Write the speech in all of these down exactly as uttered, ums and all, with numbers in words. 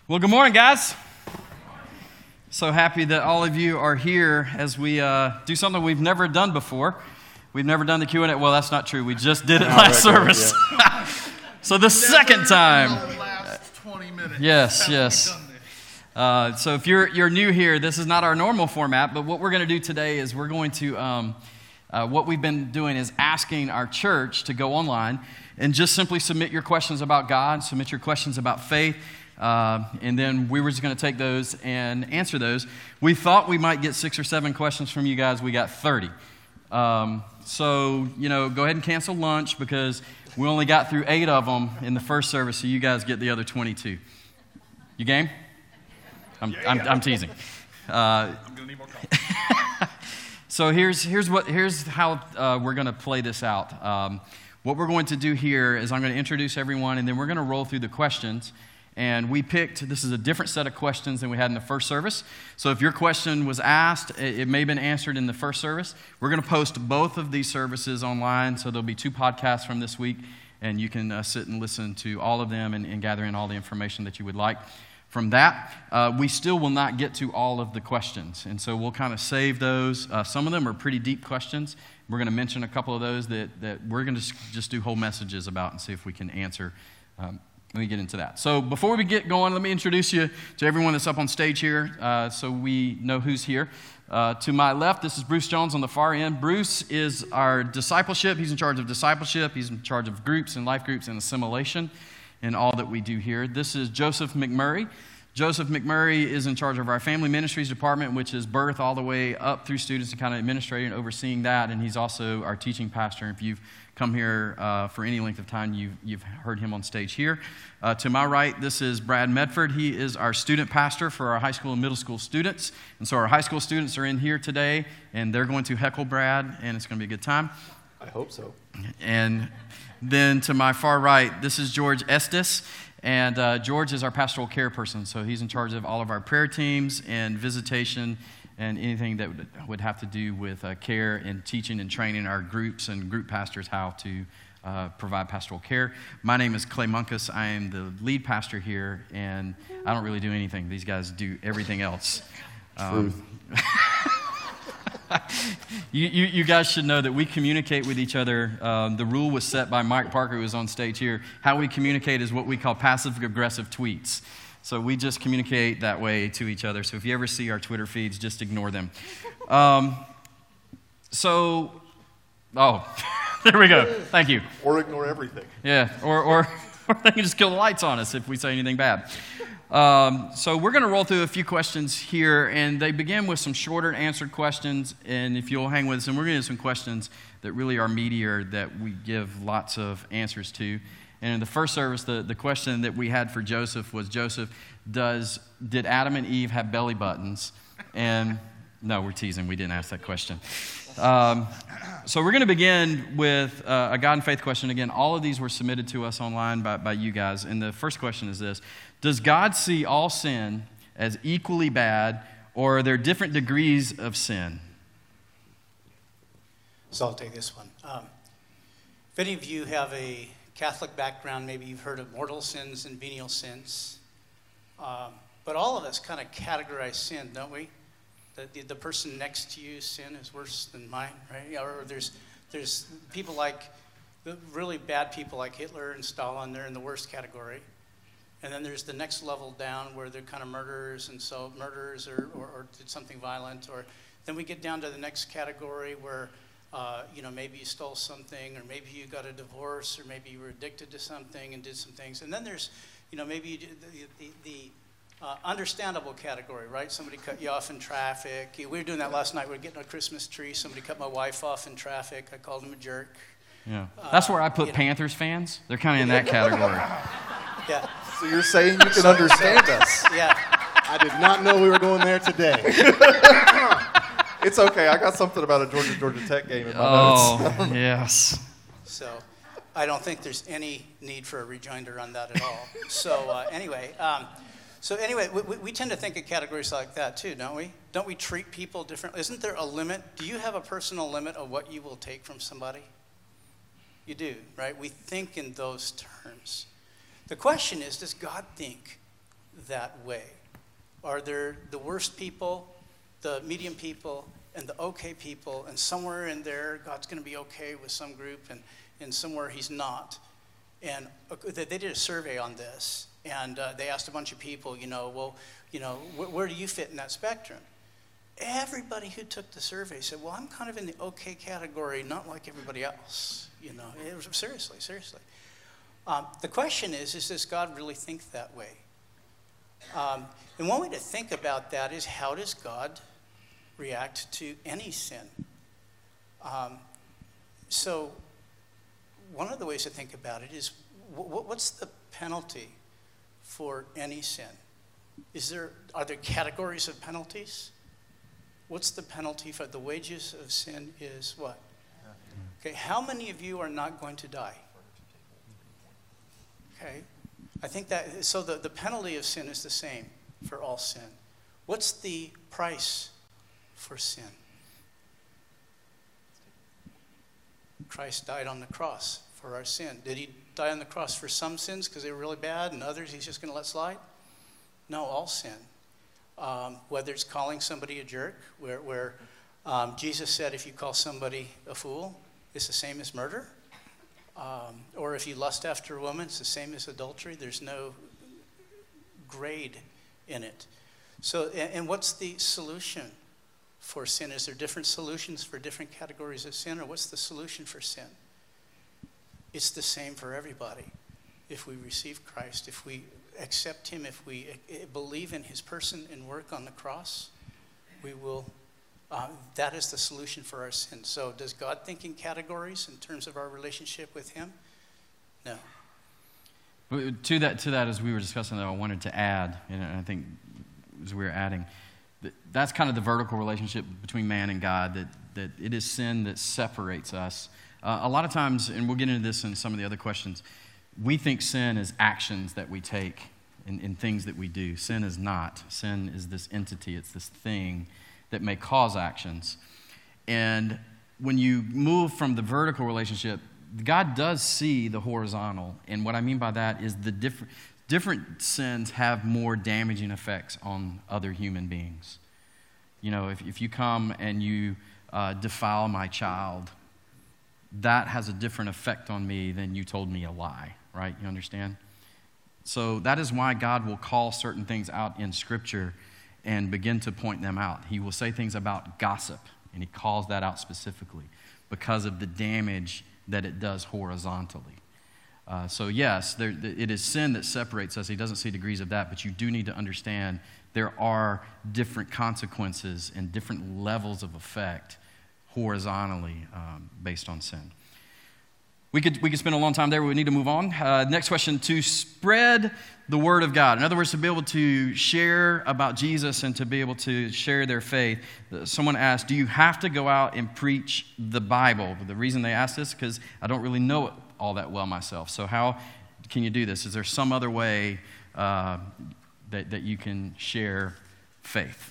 Well, good morning, guys. So happy that all of you are here as we uh, do something we've never done before. We've never done the Q and A. Well, that's not true. We just did it last service. Yeah. So the second time. Last twenty minutes. Yes, yes. Uh, so if you're you're new here, this is not our normal format, but what we're going to do today is we're going to, um, uh, what we've been doing is asking our church to go online and just simply submit your questions about God, submit your questions about faith, uh, and then we were just going to take those and answer those. We thought we might get six or seven questions from you guys. We got thirty. Um, so, you know, go ahead and cancel lunch because we only got through eight of them in the first service, so you guys get the other twenty-two. You game? I'm, yeah. I'm, I'm teasing. Uh, I'm gonna need more coffee. so here's here's what here's how uh, we're going to play this out. Um, what we're going to do here is I'm going to introduce everyone, and then we're going to roll through the questions. And we picked, this is a different set of questions than we had in the first service. So if your question was asked, it, it may have been answered in the first service. We're going to post both of these services online, so there'll be two podcasts from this week, and you can uh, sit and listen to all of them and, and gather in all the information that you would like. From that, uh, we still will not get to all of the questions, and so we'll kind of save those. Uh, some of them are pretty deep questions. We're going to mention a couple of those that, that we're going to just do whole messages about and see if we can answer. Um, Let me get into that. So before we get going, let me introduce you to everyone that's up on stage here uh, so we know who's here. Uh, to my left, this is Bruce Jones on the far end. Bruce is our discipleship. He's in charge of discipleship. He's in charge of groups and life groups and assimilation and all that we do here. This is Joseph McMurray. Joseph McMurray is in charge of our family ministries department, which is birth all the way up through students and kind of administrating and overseeing that. And he's also our teaching pastor. If you've come here uh, for any length of time, you've, you've heard him on stage here. Uh, to my right, this is Brad Medford. He is our student pastor for our high school and middle school students. And so our high school students are in here today, and they're going to heckle Brad, and it's going to be a good time. I hope so. And then to my far right, this is George Estes. And uh, George is our pastoral care person, so he's in charge of all of our prayer teams and visitation and anything that would, would have to do with uh, care and teaching and training our groups and group pastors how to uh, provide pastoral care. My name is Clay Munkus. I am the lead pastor here, and I don't really do anything. These guys do everything else. Um, you, you, you guys should know that we communicate with each other. Um, the rule was set by Mike Parker, who was on stage here. How we communicate is what we call passive-aggressive tweets. So we just communicate that way to each other. So if you ever see our Twitter feeds, just ignore them. Um, so, oh, there we go. Thank you. Or ignore everything. Yeah, or, or, or they can just kill the lights on us if we say anything bad. Um, so we're going to roll through a few questions here, and they begin with some shorter answered questions, and if you'll hang with us, and we're going to do some questions that really are meatier that we give lots of answers to. And in the first service, the, the question that we had for Joseph was, Joseph, does did Adam and Eve have belly buttons? And no, we're teasing. We didn't ask that question. Um, so we're going to begin with uh, a God and faith question. Again, all of these were submitted to us online by, by you guys. And the first question is this. Does God see all sin as equally bad, or are there different degrees of sin? So I'll take this one. Um, if any of you have a Catholic background, maybe you've heard of mortal sins and venial sins. Um, but all of us kind of categorize sin, don't we? The, the, the person next to you, sin is worse than mine, right? Or there's there's people like, really bad people like Hitler and Stalin, they're in the worst category. And then there's the next level down where they're kind of murderers, and so murderers or, or, or did something violent. Or then we get down to the next category where Uh, you know, maybe you stole something, or maybe you got a divorce, or maybe you were addicted to something and did some things. And then there's, you know, maybe you did the, the, the uh, understandable category, right? Somebody cut you off in traffic. We were doing that last night. We were getting a Christmas tree. Somebody cut my wife off in traffic. I called him a jerk. Yeah, that's where I put uh, Panthers know. fans. They're kind of in that category. Yeah. So you're saying you can understand us? Yeah. I did not know we were going there today. It's okay. I got something about a Georgia Georgia Tech game in my oh, notes. Oh, yes. So I don't think there's any need for a rejoinder on that at all. So uh, anyway, um, so anyway, we, we tend to think of categories like that too, don't we? Don't we treat people differently? Isn't there a limit? Do you have a personal limit of what you will take from somebody? You do, right? We think in those terms. The question is, does God think that way? Are there the worst people, the medium people, and the okay people, and somewhere in there, God's going to be okay with some group, and, and somewhere he's not? And they did a survey on this, and uh, they asked a bunch of people, you know, well, you know, wh- where do you fit in that spectrum? Everybody who took the survey said, well, I'm kind of in the okay category, not like everybody else. You know, it was, seriously, seriously. Um, the question is, is does God really think that way? Um, and one way to think about that is, how does God react to any sin? Um, so one of the ways to think about it is, w- what's the penalty for any sin? Is there, are there categories of penalties? What's the penalty for the wages of sin is what? Okay, how many of you are not going to die? Okay, I think that, so the, the penalty of sin is the same for all sin. What's the price for sin? Christ died on the cross for our sin. Did he die on the cross for some sins because they were really bad, and others he's just going to let slide? No, all sin. Um, whether it's calling somebody a jerk, where, where um, Jesus said if you call somebody a fool, it's the same as murder. Um, or if you lust after a woman, it's the same as adultery. There's no grade in it. So, and, and what's the solution for sin? Is there different solutions for different categories of sin, or what's the solution for sin? It's the same for everybody. If we receive Christ, if we accept him, if we believe in his person and work on the cross, we will, uh, that is the solution for our sin. So does God think in categories in terms of our relationship with him? No. But to that, to that, as we were discussing, though, I wanted to add, and I think as we were adding, that that's kind of the vertical relationship between man and God, that, that it is sin that separates us. Uh, a lot of times, and we'll get into this in some of the other questions, we think sin is actions that we take and, and things that we do. Sin is not. Sin is this entity. It's this thing that may cause actions. And when you move from the vertical relationship, God does see the horizontal. And what I mean by that is the different different sins have more damaging effects on other human beings. You know, if, if you come and you uh, defile my child, that has a different effect on me than you told me a lie, right? You understand? So that is why God will call certain things out in Scripture and begin to point them out. He will say things about gossip, and he calls that out specifically because of the damage that it does horizontally. Uh, so yes, there, it is sin that separates us. He doesn't see degrees of that, but you do need to understand there are different consequences and different levels of effect horizontally um, based on sin. We could we could spend a long time there, but we need to move on. Uh, next question, to spread the word of God. In other words, to be able to share about Jesus and to be able to share their faith. Someone asked, do you have to go out and preach the Bible? The reason they asked this is because I don't really know it all that well myself. So how can you do this? Is there some other way uh, that, that you can share faith?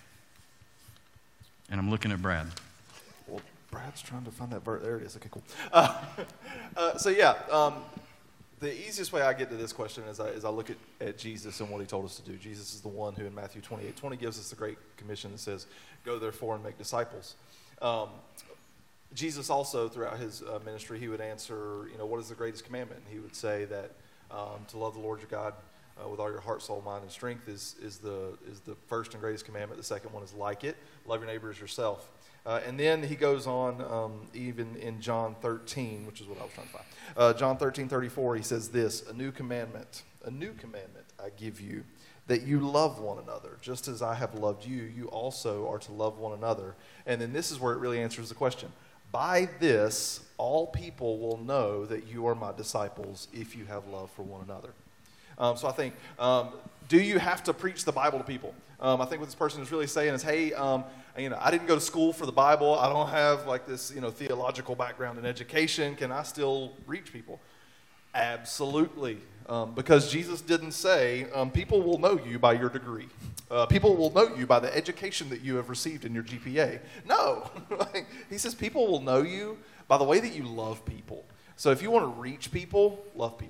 And I'm looking at Brad. Well, Brad's trying to find that verse. There it is. Okay, cool. Uh, uh, so yeah, um, the easiest way I get to this question is I, is I look at, at Jesus and what he told us to do. Jesus is the one who in Matthew twenty-eight twenty gives us the Great Commission that says, go therefore and make disciples. Um, Jesus also, throughout his uh, ministry, he would answer, you know, what is the greatest commandment? And he would say that um, to love the Lord your God uh, with all your heart, soul, mind, and strength is, is, the, is the first and greatest commandment. The second one is like it. Love your neighbor as yourself. Uh, and then he goes on, um, even in John thirteen, which is what I was trying to find. Uh, John thirteen thirty-four, he says this, a new commandment, a new commandment I give you, that you love one another. Just as I have loved you, you also are to love one another. And then this is where it really answers the question. By this, all people will know that you are my disciples if you have love for one another. Um, so I think, um, do you have to preach the Bible to people? Um, I think what this person is really saying is, hey, um, you know, I didn't go to school for the Bible. I don't have like this, you know, theological background in education. Can I still reach people? Absolutely. Um, because Jesus didn't say, um, people will know you by your degree. Uh, people will know you by the education that you have received in your G P A. No. He says people will know you by the way that you love people. So if you want to reach people, love people.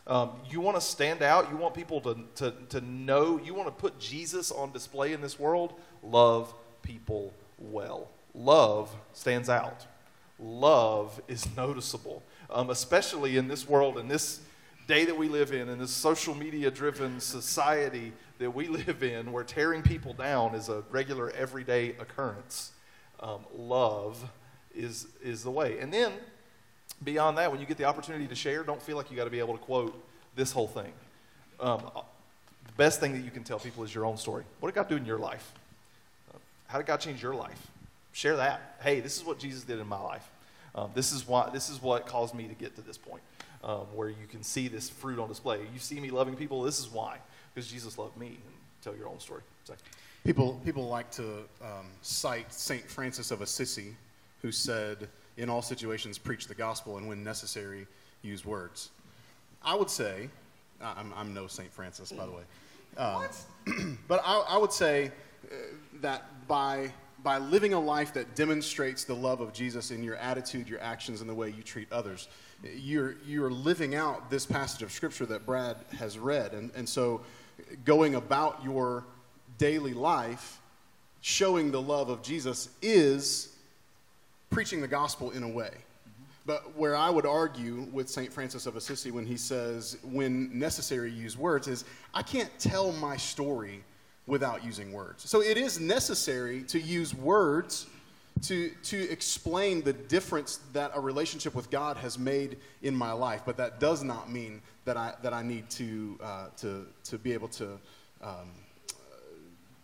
Um, you want to stand out. You want people to, to, to know. You want to put Jesus on display in this world. Love people well. Love stands out. Love is noticeable, um, especially in this world, in this day that we live in, in this social media-driven society that we live in, where tearing people down is a regular, everyday occurrence. Um, love is is the way. And then, beyond that, when you get the opportunity to share, don't feel like you got to be able to quote this whole thing. Um, the best thing that you can tell people is your own story. What did God do in your life? Uh, how did God change your life? Share that. Hey, this is what Jesus did in my life. Um, this is why. This is what caused me to get to this point, um, where you can see this fruit on display. You see me loving people. This is why, because Jesus loved me. And tell your own story. So. People people like to um, cite Saint Francis of Assisi, who said, "In all situations, preach the gospel, and when necessary, use words." I would say, I'm, I'm no Saint Francis, by the way, um, what? but I, I would say uh, that by by living a life that demonstrates the love of Jesus in your attitude, your actions, and the way you treat others, you're you're living out this passage of Scripture that Brad has read, and and so going about your daily life, showing the love of Jesus is preaching the gospel in a way. But where I would argue with Saint Francis of Assisi when he says, when necessary, use words, is I can't tell my story without using words. So it is necessary to use words to, to explain the difference that a relationship with God has made in my life. But that does not mean that I, that I need to, uh, to, to be able to um, uh,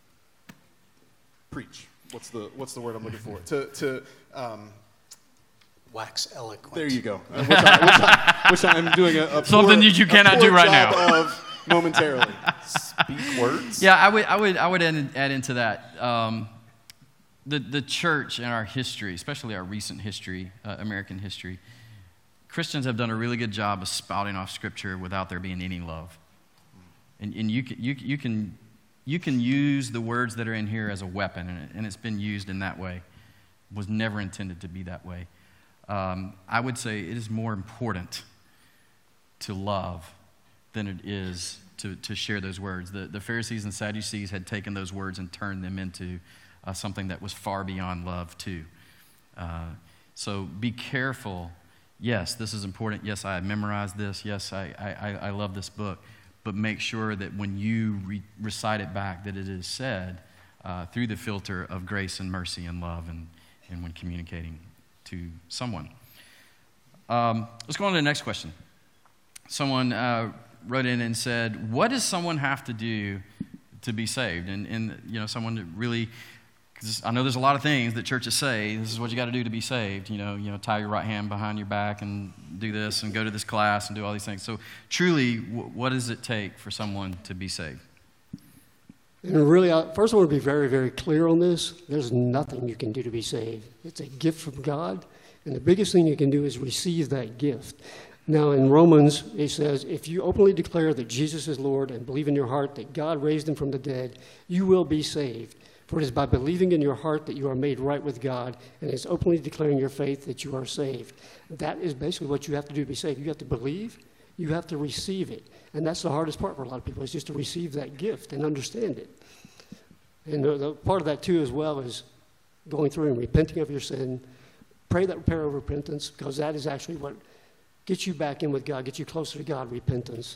preach. What's the, what's the word I'm looking for? to, to um, Wax eloquent. There you go. Uh, which, I, which, I, which I am doing a, a Something poor, that you cannot a poor do right job now. Of momentarily. Speak words. Yeah, I would, I would, I would add, add into that. Um, the the church in our history, especially our recent history, uh, American history, Christians have done a really good job of spouting off Scripture without there being any love. And, and you can you you can you can use the words that are in here as a weapon, and, it, and it's been used in that way. It was never intended to be that way. Um, I would say it is more important to love than it is to, to share those words. The, the Pharisees and Sadducees had taken those words and turned them into uh, something that was far beyond love too. Uh, so be careful. Yes, this is important. Yes, I memorized this. Yes, I, I, I love this book. But make sure that when you re- recite it back, that it is said uh, through the filter of grace and mercy and love, and, and when communicating to someone. Um, let's go on to the next question. Someone uh, wrote in and said, what does someone have to do to be saved? And, and you know, someone that really, cause I know there's a lot of things that churches say, this is what you got to do to be saved. You know, you know, tie your right hand behind your back and do this and go to this class and do all these things. So truly, w- what does it take for someone to be saved? And really, I, first I want to be very, very clear on this. There's nothing you can do to be saved. It's a gift from God, and the biggest thing you can do is receive that gift. Now, in Romans, it says, if you openly declare that Jesus is Lord and believe in your heart that God raised him from the dead, you will be saved. For it is by believing in your heart that you are made right with God, and it's openly declaring your faith that you are saved. That is basically what you have to do to be saved. You have to believe. You have to receive it. And that's the hardest part for a lot of people, is just to receive that gift and understand it. And the, the part of that, too, as well, is going through and repenting of your sin. Pray that prayer of repentance, because that is actually what gets you back in with God, gets you closer to God, repentance.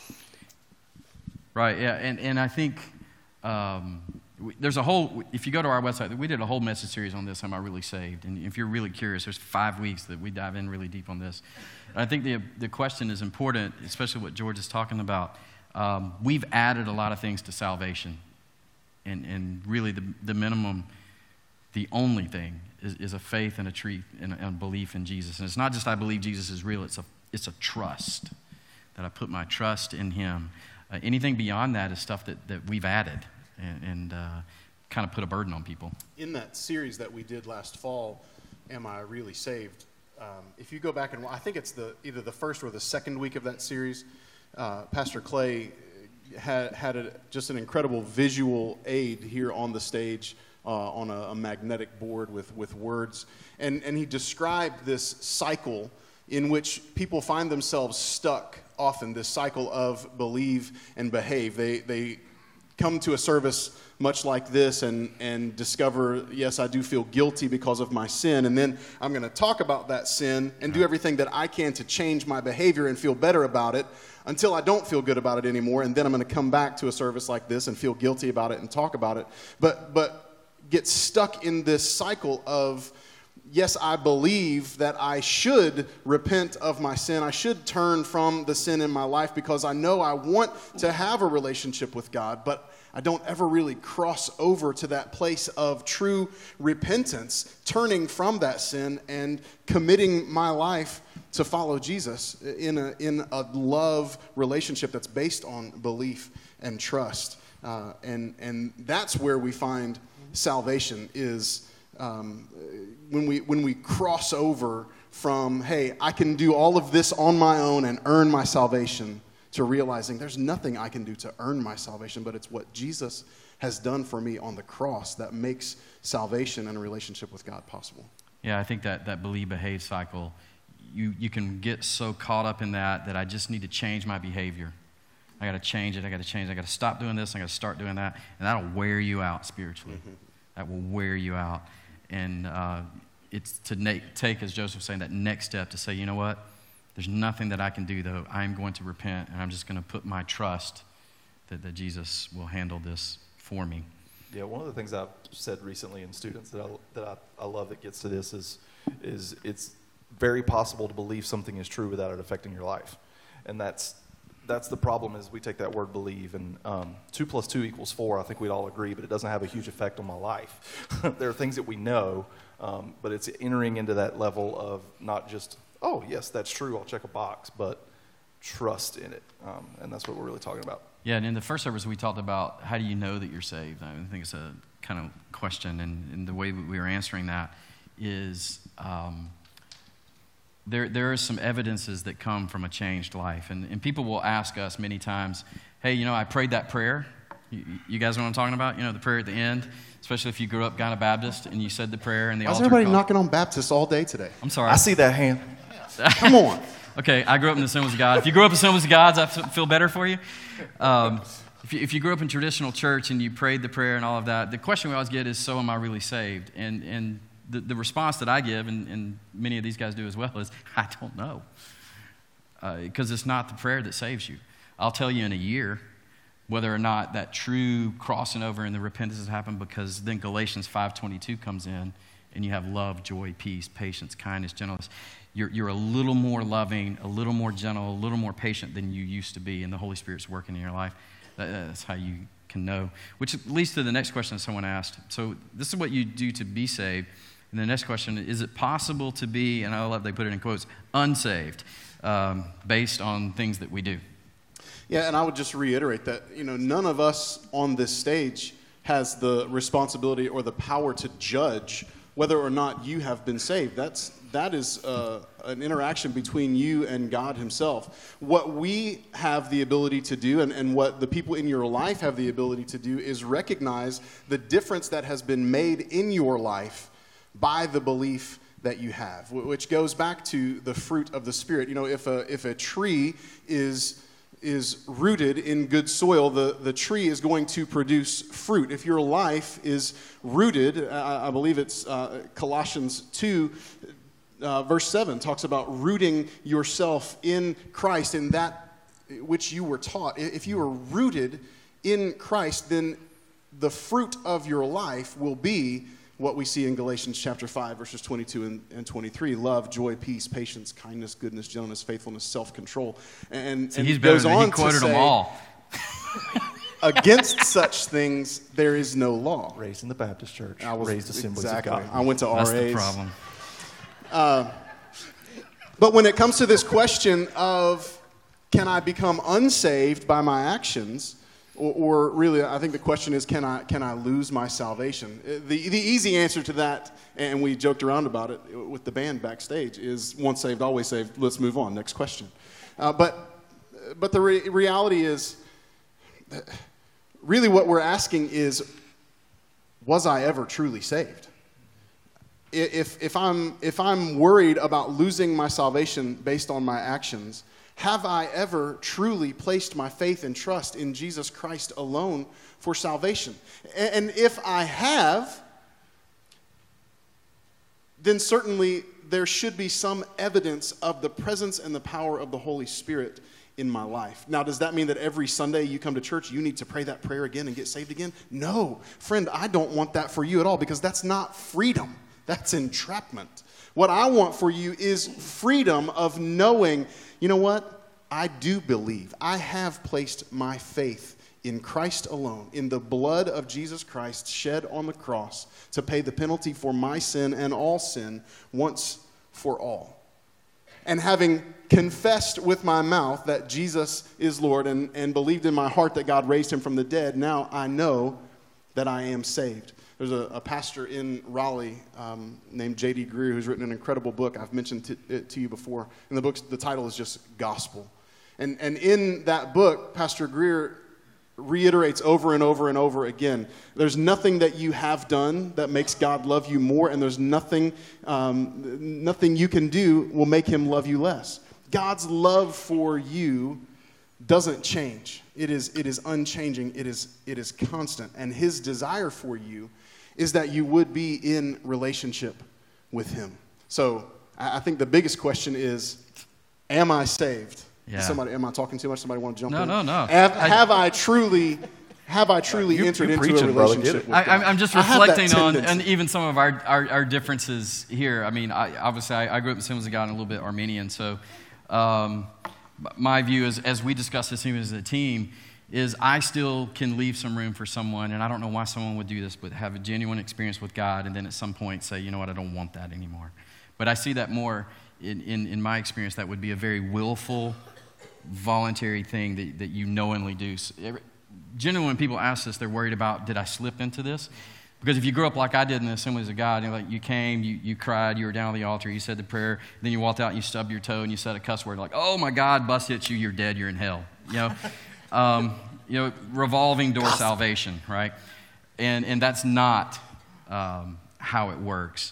Right, yeah. And, and I think um, we, there's a whole, if you go to our website, we did a whole message series on this, Am I Really Saved? And if you're really curious, there's five weeks that we dive in really deep on this. And I think the the question is important, especially what George is talking about. Um, we've added a lot of things to salvation. And, and really the, the minimum, the only thing is, is a faith and a, treat, and a, and a belief in Jesus. And it's not just I believe Jesus is real, it's a, it's a trust, that I put my trust in him. Uh, anything beyond that is stuff that, that we've added and, and uh, kind of put a burden on people. In that series that we did last fall, Am I Really Saved? Um, if you go back and I think it's the either the first or the second week of that series, uh, Pastor Clay had had a, just an incredible visual aid here on the stage uh, on a, a magnetic board with, with words. And, and he described this cycle in which people find themselves stuck often, this cycle of believe and behave. They, they come to a service much like this and, and discover, yes, I do feel guilty because of my sin, and then I'm going to talk about that sin and do everything that I can to change my behavior and feel better about it until I don't feel good about it anymore, and then I'm going to come back to a service like this and feel guilty about it and talk about it, but but get stuck in this cycle of, yes, I believe that I should repent of my sin. I should turn from the sin in my life because I know I want to have a relationship with God, but I don't ever really cross over to that place of true repentance, turning from that sin and committing my life to follow Jesus in a, in a love relationship that's based on belief and trust. Uh, and, and that's where we find salvation is um, when we, when we cross over from, hey, I can do all of this on my own and earn my salvation, to realizing there's nothing I can do to earn my salvation, but it's what Jesus has done for me on the cross that makes salvation and a relationship with God possible. Yeah, I think that, that believe, behave cycle, you, you can get so caught up in that that I just need to change my behavior. I got to change it. I got to change it. I got to stop doing this. I got to start doing that. And that'll wear you out spiritually. Mm-hmm. That will wear you out. And uh, it's to na- take, as Joseph was saying, that next step to say, you know what? There's nothing that I can do, though. I'm going to repent, and I'm just going to put my trust that, that Jesus will handle this for me. Yeah, one of the things I've said recently in students that I, that I, I love that gets to this is, is it's very possible to believe something is true without it affecting your life. And that's that's the problem is we take that word believe, and um, two plus two equals four. I think we'd all agree, but it doesn't have a huge effect on my life. There are things that we know, um, but it's entering into that level of not just, oh, yes, that's true, I'll check a box, but trust in it. Um, and that's what we're really talking about. Yeah, and in the first service, we talked about how do you know that you're saved? I think it's a kind of question, and, and the way we were answering that is um, there there are some evidences that come from a changed life. And, and people will ask us many times, hey, you know, I prayed that prayer. You, you guys know what I'm talking about? You know, the prayer at the end, especially if you grew up kind of Baptist and you said the prayer and the Why is altar everybody call. knocking on Baptists all day today? I'm sorry. I see that hand. Come on. Okay, I grew up in the Assemblies of God. If you grew up in the Assemblies of God, I feel better for you. Um, if you. If you grew up in traditional church and you prayed the prayer and all of that, the question we always get is, so am I really saved? And and the, the response that I give, and, and many of these guys do as well, is, I don't know. Because uh, it's not the prayer that saves you. I'll tell you in a year whether or not that true crossing over and the repentance has happened, because then Galatians five twenty-two comes in, and you have love, joy, peace, patience, kindness, gentleness. You're, you're a little more loving, a little more gentle, a little more patient than you used to be, and the Holy Spirit's working in your life. That, that's how you can know. Which leads to the next question someone asked. So this is what you do to be saved. And the next question, is it possible to be, and I love they put it in quotes, unsaved, um, based on things that we do? Yeah, and I would just reiterate that, you know, none of us on this stage has the responsibility or the power to judge whether or not you have been saved. That's that is uh, an interaction between you and God himself. What we have the ability to do, and, and what the people in your life have the ability to do, is recognize the difference that has been made in your life by the belief that you have, which goes back to the fruit of the Spirit. You know, if a if a tree is is rooted in good soil, the, the tree is going to produce fruit. If your life is rooted, I, I believe it's uh, Colossians two, uh, verse seven, talks about rooting yourself in Christ, in that which you were taught. If you are rooted in Christ, then the fruit of your life will be what we see in Galatians chapter five, verses twenty-two and, and twenty-three. Love, joy, peace, patience, kindness, goodness, gentleness, faithfulness, self-control. And, See, and he's it better goes than on he quoted to say, them all. against such things there is no law. Raised in the Baptist church. I was raised Assemblies exactly. of God. I went to That's R A's. the problem. Uh, but when it comes to this question of, can I become unsaved by my actions? Or, or really, I think the question is, can I can I lose my salvation? The the easy answer to that, and we joked around about it with the band backstage, is once saved, always saved. Let's move on. Next question. Uh, but but the re- reality is, really what we're asking is, was I ever truly saved? If if I'm if I'm worried about losing my salvation based on my actions, Have I ever truly placed my faith and trust in Jesus Christ alone for salvation? And if I have, then certainly there should be some evidence of the presence and the power of the Holy Spirit in my life. Now, does that mean that every Sunday you come to church, you need to pray that prayer again and get saved again? No. Friend, I don't want that for you at all, because that's not freedom. That's entrapment. What I want for you is freedom of knowing, you know what? I do believe. I have placed my faith in Christ alone, in the blood of Jesus Christ shed on the cross to pay the penalty for my sin and all sin once for all. And having confessed with my mouth that Jesus is Lord and, and believed in my heart that God raised him from the dead, now I know that I am saved. There's a, a pastor in Raleigh um, named J D Greer who's written an incredible book. I've mentioned to, it to you before. And the book's, the title is just Gospel. And, and in that book, Pastor Greer reiterates over and over and over again, there's nothing that you have done that makes God love you more, and there's nothing, um, nothing you can do will make him love you less. God's love for you doesn't change. It is, it is unchanging. It is, it is constant. And his desire for you is that you would be in relationship with him. So I, I think the biggest question is, am I saved? Yeah. Somebody, am I talking too much? Somebody want to jump No, in? no, no. Have, I- have I truly, have I truly You- entered you into a preaching, brother. Get relationship it. with I, God? I'm- I'm just I have that reflecting on tendency. and even some of our, our, our differences here. I mean, I, obviously, I, I grew up in Assemblies of God and a little bit Armenian, so um, my view is, as we discuss this even as a team, is I still can leave some room for someone, and I don't know why someone would do this, but have a genuine experience with God, and then at some point say, you know what, I don't want that anymore. But I see that more in, in, in my experience. That would be a very willful, voluntary thing that, that you knowingly do. So every, generally, when people ask this, they're worried about, did I slip into this? Because if you grew up like I did in the Assemblies of God, you know, like you came, you, you cried, you were down on the altar, you said the prayer, then you walked out and you stubbed your toe and you said a cuss word like, oh my God, bus hits you, you're dead, you're in hell. You know, um, you know, revolving door salvation, right? And and that's not um, how it works.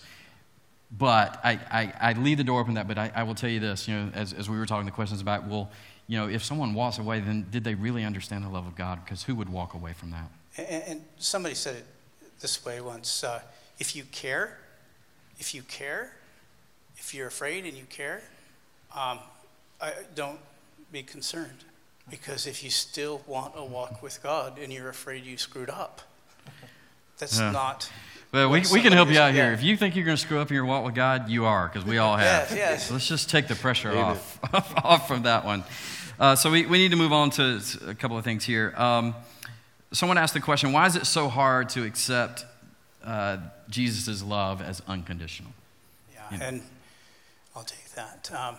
But I, I, I leave the door open to that, but I, I will tell you this, you know, as, as we were talking the questions about, well, you know, if someone walks away, then did they really understand the love of God? Because who would walk away from that? And, and somebody said it this way once, uh, if you care, if you care, if you're afraid and you care, um, I, don't be concerned. Because if you still want a walk with God and you're afraid you screwed up, that's Yeah. not... Well, we, what we can help you out somebody- here. yeah. If you think you're going to screw up in your walk with God, you are, because we all have. Yes, yes. So let's just take the pressure off, off from that one. Uh, so we, we need to move on to a couple of things here. Um, someone asked the question, why is it so hard to accept uh, Jesus' love as unconditional? Yeah, and I'll take that. Um,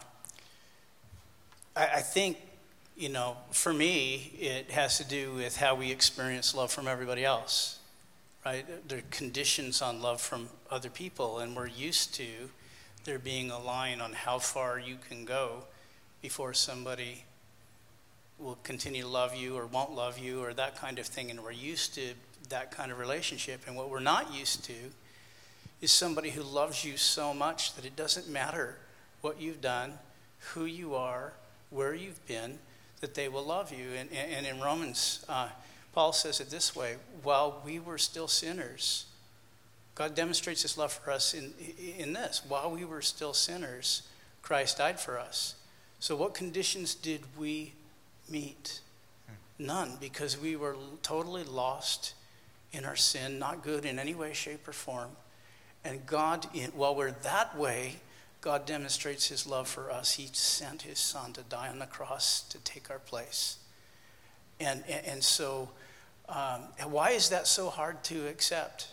I, I think, you know, for me, it has to do with how we experience love from everybody else, right? There are conditions on love from other people, and we're used to there being a line on how far you can go before somebody will continue to love you or won't love you or that kind of thing, and we're used to that kind of relationship. And what we're not used to is somebody who loves you so much that it doesn't matter what you've done, who you are, where you've been, that they will love you. And, and in Romans, uh, Paul says it this way, while we were still sinners, God demonstrates his love for us in, in this. While we were still sinners, Christ died for us. So what conditions did we meet? None, because we were totally lost in our sin, not good in any way, shape, or form. And God, in, while we're that way, God demonstrates his love for us. He sent his son to die on the cross to take our place. And, and, and so, um, why is that so hard to accept?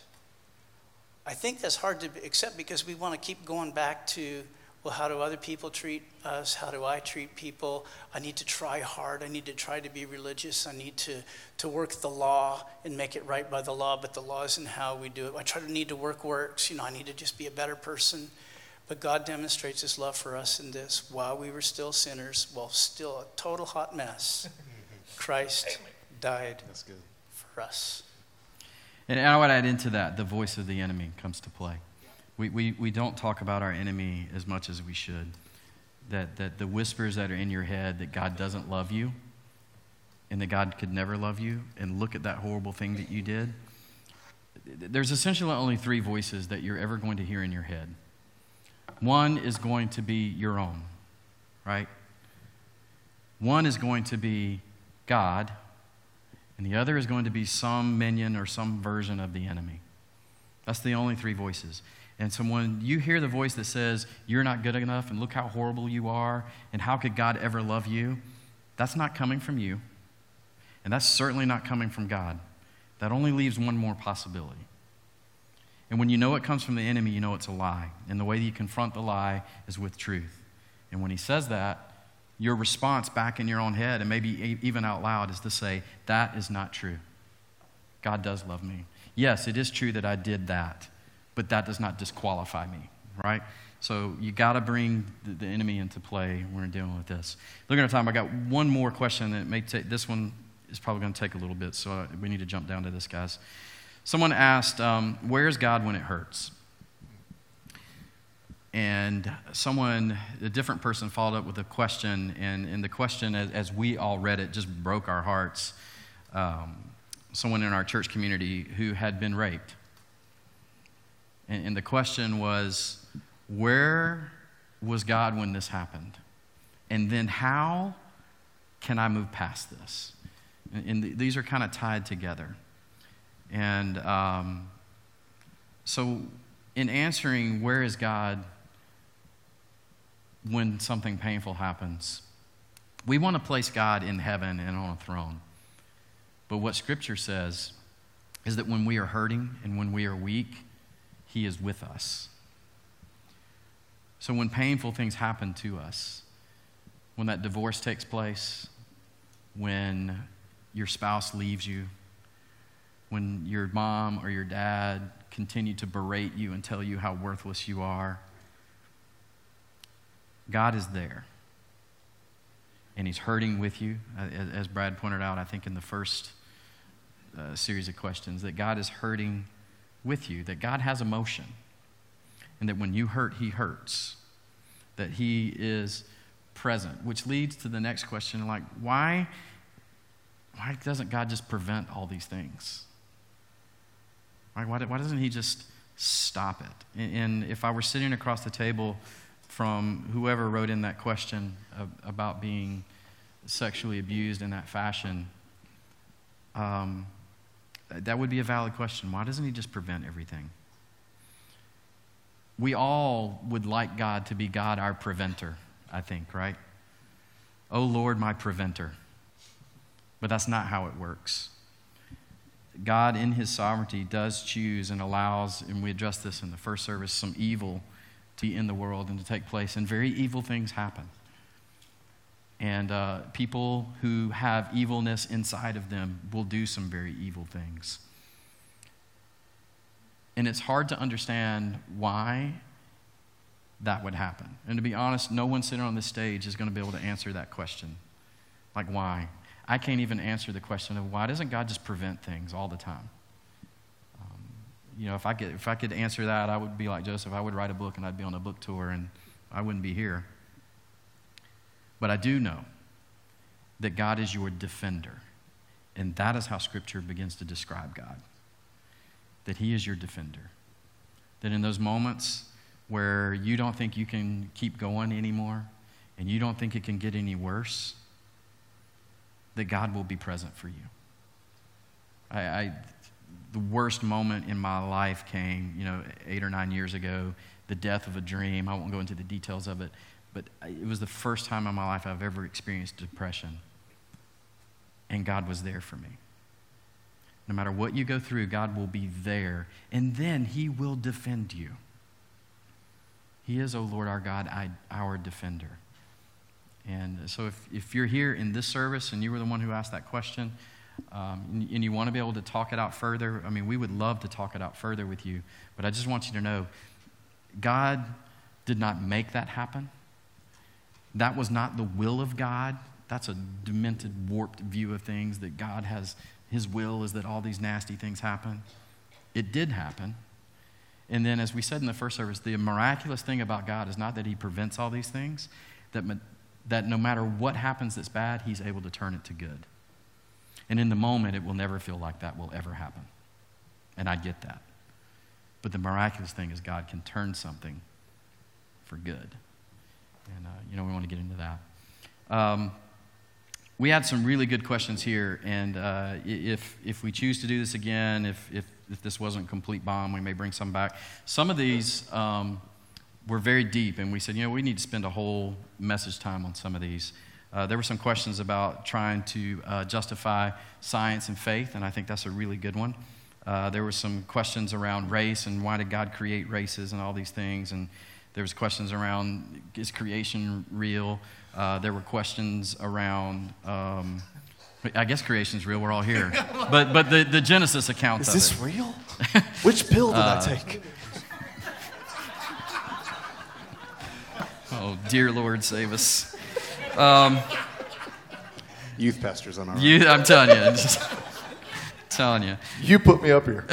I think that's hard to accept because we want to keep going back to, well, how do other people treat us? How do I treat people? I need to try hard. I need to try to be religious. I need to, to work the law and make it right by the law, but the law isn't how we do it. I try to need to work works. You know, I need to just be a better person. But God demonstrates his love for us in this. While we were still sinners, while still a total hot mess, Christ died That's good. for us. And I would add into that, the voice of the enemy comes to play. We, we, we don't talk about our enemy as much as we should. that, that the whispers that are in your head that God doesn't love you and that God could never love you, and look at that horrible thing that you did. There's essentially only three voices that you're ever going to hear in your head. One is going to be your own, right? One is going to be God, and the other is going to be some minion or some version of the enemy. That's the only three voices. And so when you hear the voice that says, you're not good enough, and look how horrible you are, and how could God ever love you, that's not coming from you. And that's certainly not coming from God. That only leaves one more possibility. And when you know it comes from the enemy, you know it's a lie. And the way that you confront the lie is with truth. And when he says that, your response back in your own head, and maybe even out loud, is to say, that is not true. God does love me. Yes, it is true that I did that, but that does not disqualify me, right? So you got to bring the, the enemy into play when we're dealing with this. Look at our time. I got one more question that may take, this one is probably going to take a little bit, so we need to jump down to this, guys. Someone asked, um, where's God when it hurts? And someone, a different person followed up with a question, and, and the question, as, as we all read it, just broke our hearts. Um, someone in our church community who had been raped. And, and the question was, where was God when this happened? And then how can I move past this? And, and th- these are kind of tied together. And um, so in answering, where is God when something painful happens, we want to place God in heaven and on a throne. But what Scripture says is that when we are hurting and when we are weak, He is with us. So when painful things happen to us, when that divorce takes place, when your spouse leaves you, when your mom or your dad continue to berate you and tell you how worthless you are, God is there. And He's hurting with you. As Brad pointed out, I think in the first uh, series of questions, that God is hurting with you, that God has emotion, and that when you hurt, He hurts, that He is present, which leads to the next question, like, why, why doesn't God just prevent all these things? Why, why, why doesn't He just stop it? And, and if I were sitting across the table from whoever wrote in that question of, about being sexually abused in that fashion, um, that would be a valid question. Why doesn't He just prevent everything? We all would like God to be God, our preventer, I think, right? Oh, Lord, my preventer. But that's not how it works. God, in His sovereignty, does choose and allows, and we addressed this in the first service, some evil to be in the world and to take place, and very evil things happen. And uh, people who have evilness inside of them will do some very evil things. And it's hard to understand why that would happen. And to be honest, no one sitting on this stage is going to be able to answer that question. Like, why? I can't even answer the question of why doesn't God just prevent things all the time? Um, you know, if I could, if I could answer that, I would be like Joseph. I would write a book and I'd be on a book tour and I wouldn't be here. But I do know that God is your defender. And that is how Scripture begins to describe God. That He is your defender. That in those moments where you don't think you can keep going anymore and you don't think it can get any worse, that God will be present for you. I, I, the worst moment in my life came, you know, eight or nine years ago, the death of a dream. I won't go into the details of it, but it was the first time in my life I've ever experienced depression. And God was there for me. No matter what you go through, God will be there, and then He will defend you. He is, O Lord our God, I, our defender. And so if, if you're here in this service and you were the one who asked that question, um, and, and you want to be able to talk it out further, I mean, we would love to talk it out further with you. But I just want you to know, God did not make that happen. That was not the will of God. That's a demented, warped view of things, that God has, His will is that all these nasty things happen. It did happen. And then, as we said in the first service, the miraculous thing about God is not that He prevents all these things, that, ma- that no matter what happens that's bad, he's able to turn it to good. And in the moment, it will never feel like that will ever happen. And I get that. But the miraculous thing is God can turn something for good. And, uh, you know, we want to get into that. Um, we had some really good questions here. And uh, if if we choose to do this again, if, if, if this wasn't a complete bomb, we may bring some back. Some of these um, were very deep. And we said, you know, we need to spend a whole message time on some of these. Uh, there were some questions about trying to uh, justify science and faith, and I think that's a really good one. Uh, there were some questions around race and why did God create races and all these things, and there was questions around is creation real? Uh, there were questions around, um, I guess creation's real, we're all here, but but the, the Genesis account Is of this it. real? Which pill did I take? Oh, dear Lord, save us. Um, Youth pastors on our you, I'm telling you, I'm just telling you. You put me up here.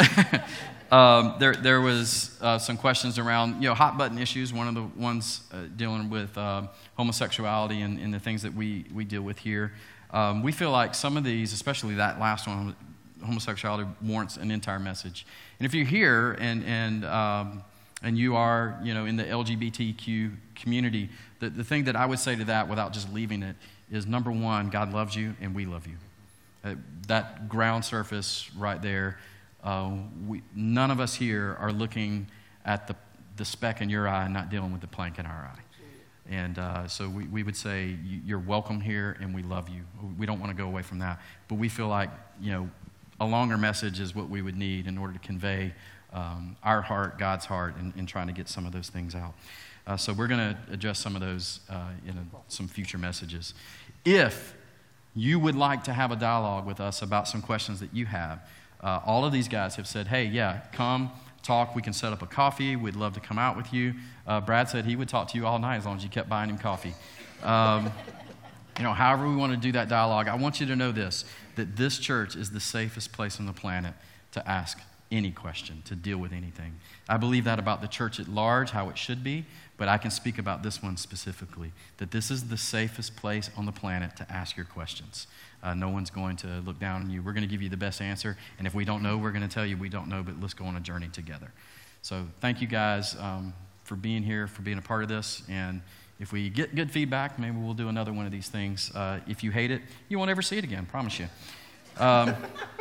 Um, there, there was uh, some questions around, you know, hot button issues. One of the ones uh, dealing with uh, homosexuality and, and the things that we, we deal with here. Um, we feel like some of these, especially that last one, homosexuality, warrants an entire message. And if you're here and and um, and you are, you know, in the L G B T Q community, the, the thing that I would say to that, without just leaving it, is number one, God loves you and we love you. Uh, that ground surface right there. Uh, we, none of us here are looking at the, the speck in your eye and not dealing with the plank in our eye. And uh, so we, we would say you're welcome here and we love you. We don't want to go away from that. But we feel like, you know, a longer message is what we would need in order to convey um, our heart, God's heart, in, in trying to get some of those things out. Uh, so we're going to address some of those uh, in a, some future messages. If you would like to have a dialogue with us about some questions that you have, Uh, all of these guys have said, hey, yeah, come, talk. We can set up a coffee. We'd love to come out with you. Uh, Brad said he would talk to you all night as long as you kept buying him coffee. Um, you know, however we want to do that dialogue, I want you to know this, that this church is the safest place on the planet to ask any question, to deal with anything. I believe that about the church at large, how it should be, but I can speak about this one specifically, that this is the safest place on the planet to ask your questions. Uh, no one's going to look down on you. We're going to give you the best answer, and if we don't know, we're going to tell you we don't know, but let's go on a journey together. So thank you guys um, for being here, for being a part of this, and if we get good feedback, maybe we'll do another one of these things. Uh, if you hate it, you won't ever see it again, promise you. Um,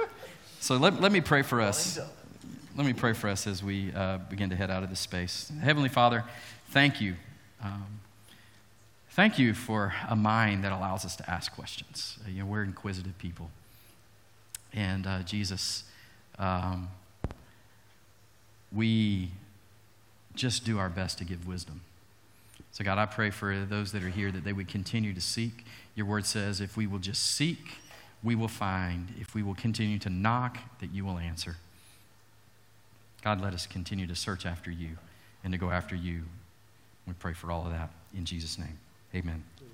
so let, let me pray for us. Let me pray for us as we uh, begin to head out of this space. Heavenly Father, thank you. Um, thank you for a mind that allows us to ask questions. Uh, you know, we're inquisitive people. And uh, Jesus, um, we just do our best to give wisdom. So God, I pray for those that are here that they would continue to seek. Your word says if we will just seek, we will find. If we will continue to knock, that you will answer. God, let us continue to search after you and to go after you. We pray for all of that in Jesus' name. Amen.